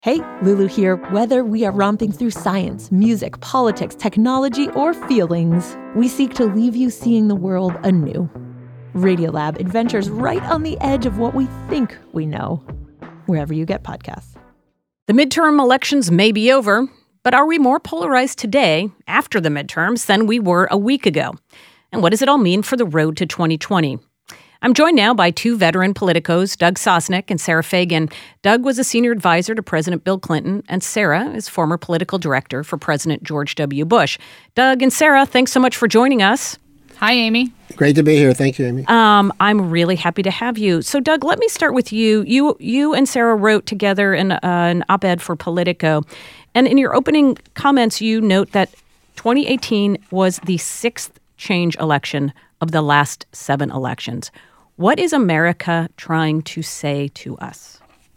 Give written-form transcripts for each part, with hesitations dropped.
Hey, Lulu here. Whether we are romping through science, music, politics, technology, or feelings, we seek to leave you seeing the world anew. Radiolab adventures right on the edge of what we think we know, wherever you get podcasts. The midterm elections may be over, but are we more polarized today, after the midterms, than we were a week ago? And what does it all mean for the road to 2020? I'm joined now by two veteran politicos, Doug Sosnick and Sarah Fagan. Doug was a senior advisor to President Bill Clinton, and Sarah is former political director for President George W. Bush. Doug and Sarah, thanks so much for joining us. Hi, Amy. Great to be here. Thank you, Amy. I'm really happy to have you. So, Doug, let me start with you. You and Sarah wrote together an op-ed for Politico. And in your opening comments, you note that 2018 was the sixth change election of the last 7 elections. What is America trying to say to us?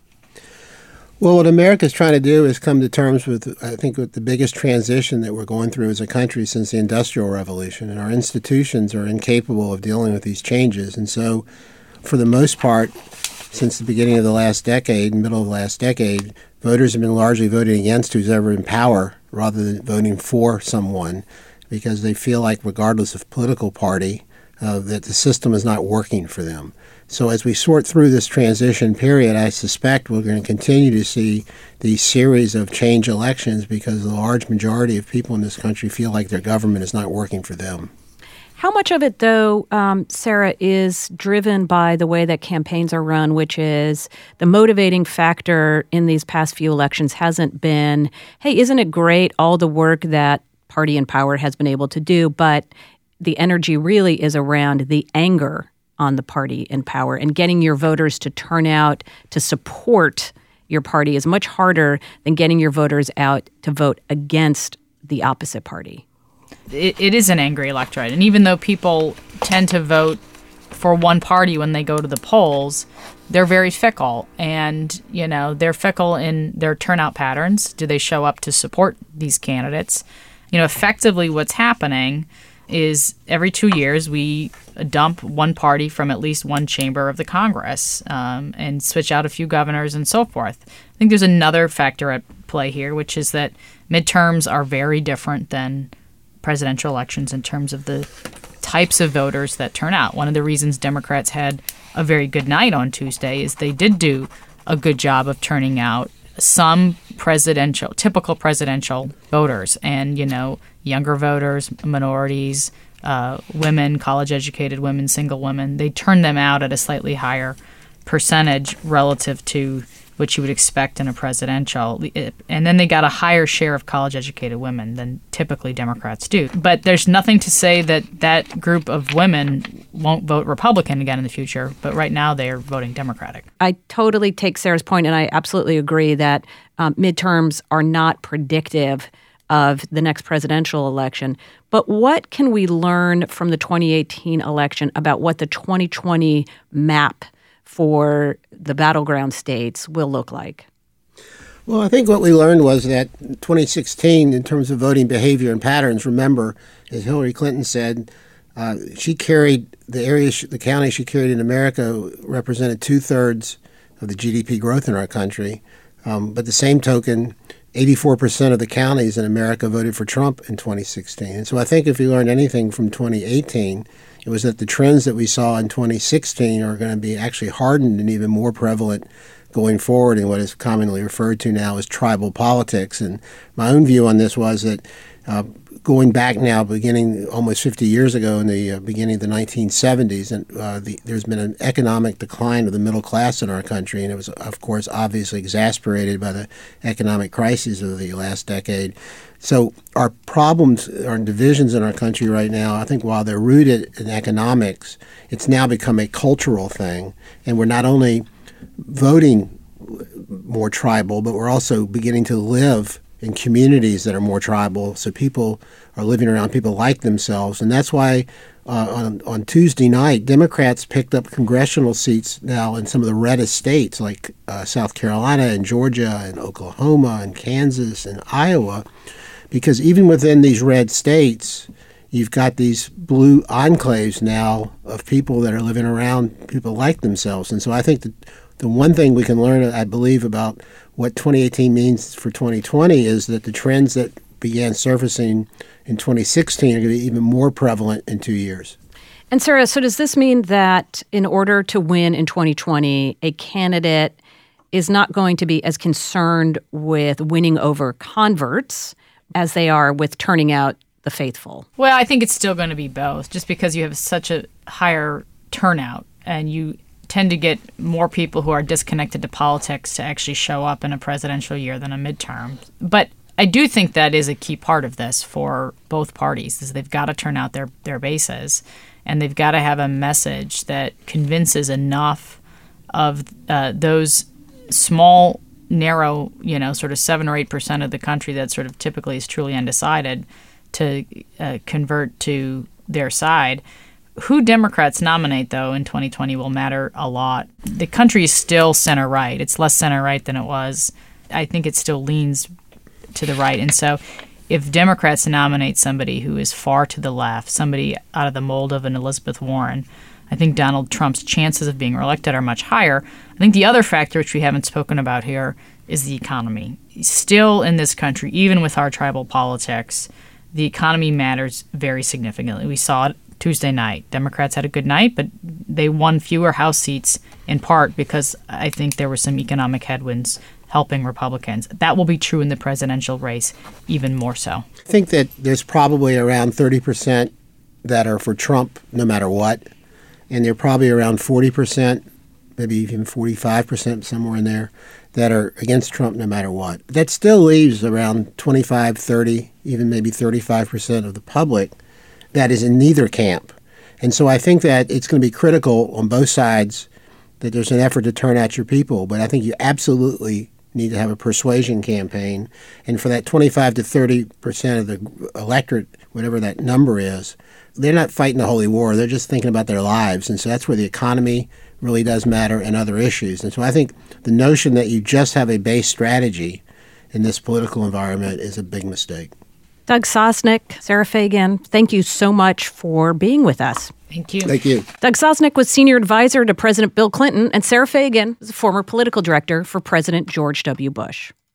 Well, what America is trying to do is come to terms with, I think, with the biggest transition that we're going through as a country since the Industrial Revolution. And our institutions are incapable of dealing with these changes. And so, for the most part, since the beginning of the last decade, middle of the last decade, voters have been largely voting against who's ever in power rather than voting for someone because they feel like, regardless of political party, that the system is not working for them. So as we sort through this transition period, I suspect we're going to continue to see these series of change elections because the large majority of people in this country feel like their government is not working for them. How much of it, though, Sarah, is driven by the way that campaigns are run, which is the motivating factor in these past few elections hasn't been, hey, isn't it great all the work that party in power has been able to do, but the energy really is around the anger on the party in power, and getting your voters to turn out to support your party is much harder than getting your voters out to vote against the opposite party. It is an angry electorate. And even though people tend to vote for one party when they go to the polls, they're very fickle. And, they're fickle in their turnout patterns. Do they show up to support these candidates? Effectively what's happening is every 2 years we dump one party from at least one chamber of the Congress and switch out a few governors and so forth. I think there's another factor at play here, which is that midterms are very different than presidential elections in terms of the types of voters that turn out. One of the reasons Democrats had a very good night on Tuesday is they did do a good job of turning out some typical presidential voters and, younger voters, minorities, women, college-educated women, single women. They turned them out at a slightly higher percentage relative to what you would expect in a presidential. And then they got a higher share of college-educated women than typically Democrats do. But there's nothing to say that that group of women won't vote Republican again in the future. But right now they are voting Democratic. I totally take Sarah's point, and I absolutely agree that midterms are not predictive of the next presidential election. But what can we learn from the 2018 election about what the 2020 map for the battleground states will look like? Well, I think what we learned was that 2016, in terms of voting behavior and patterns, remember, as Hillary Clinton said, she carried the county she carried in America represented 2/3 of the GDP growth in our country. But the same token, 84% of the counties in America voted for Trump in 2016. And so I think if we learned anything from 2018, it was that the trends that we saw in 2016 are going to be actually hardened and even more prevalent going forward in what is commonly referred to now as tribal politics. And my own view on this was that going back now, beginning almost 50 years ago in the beginning of the 1970s, and there's been an economic decline of the middle class in our country, and it was, of course, obviously exacerbated by the economic crises of the last decade. So our problems, our divisions in our country right now, I think while they're rooted in economics, it's now become a cultural thing, and we're not only voting more tribal, but we're also beginning to live in communities that are more tribal, so people are living around people like themselves. And that's why on Tuesday night, Democrats picked up congressional seats now in some of the reddest states like South Carolina and Georgia and Oklahoma and Kansas and Iowa, because even within these red states, you've got these blue enclaves now of people that are living around people like themselves. And so I think that the one thing we can learn, I believe, about what 2018 means for 2020 is that the trends that began surfacing in 2016 are going to be even more prevalent in 2 years. And Sarah, so does this mean that in order to win in 2020, a candidate is not going to be as concerned with winning over converts as they are with turning out the faithful? Well, I think it's still going to be both, just because you have such a higher turnout and you tend to get more people who are disconnected to politics to actually show up in a presidential year than a midterm. But I do think that is a key part of this for both parties, is they've got to turn out their bases, and they've got to have a message that convinces enough of those small, narrow, sort of 7 or 8% of the country that sort of typically is truly undecided to convert to their side. Who Democrats nominate, though, in 2020 will matter a lot. The country is still center-right. It's less center-right than it was. I think it still leans to the right. And so if Democrats nominate somebody who is far to the left, somebody out of the mold of an Elizabeth Warren, I think Donald Trump's chances of being reelected are much higher. I think the other factor, which we haven't spoken about here, is the economy. Still in this country, even with our tribal politics, the economy matters very significantly. We saw it Tuesday night. Democrats had a good night, but they won fewer House seats in part because I think there were some economic headwinds helping Republicans. That will be true in the presidential race even more so. I think that there's probably around 30% that are for Trump no matter what, and there are probably around 40%, maybe even 45%, somewhere in there, that are against Trump no matter what. That still leaves around 25, 30, even maybe 35% of the public that is in neither camp. And so I think that it's going to be critical on both sides that there's an effort to turn out your people. But I think you absolutely need to have a persuasion campaign. And for that 25 to 30% of the electorate, whatever that number is, they're not fighting the holy war. They're just thinking about their lives. And so that's where the economy really does matter and other issues. And so I think the notion that you just have a base strategy in this political environment is a big mistake. Doug Sosnick, Sarah Fagan, thank you so much for being with us. Thank you. Thank you. Doug Sosnick was senior advisor to President Bill Clinton, and Sarah Fagan was a former political director for President George W. Bush.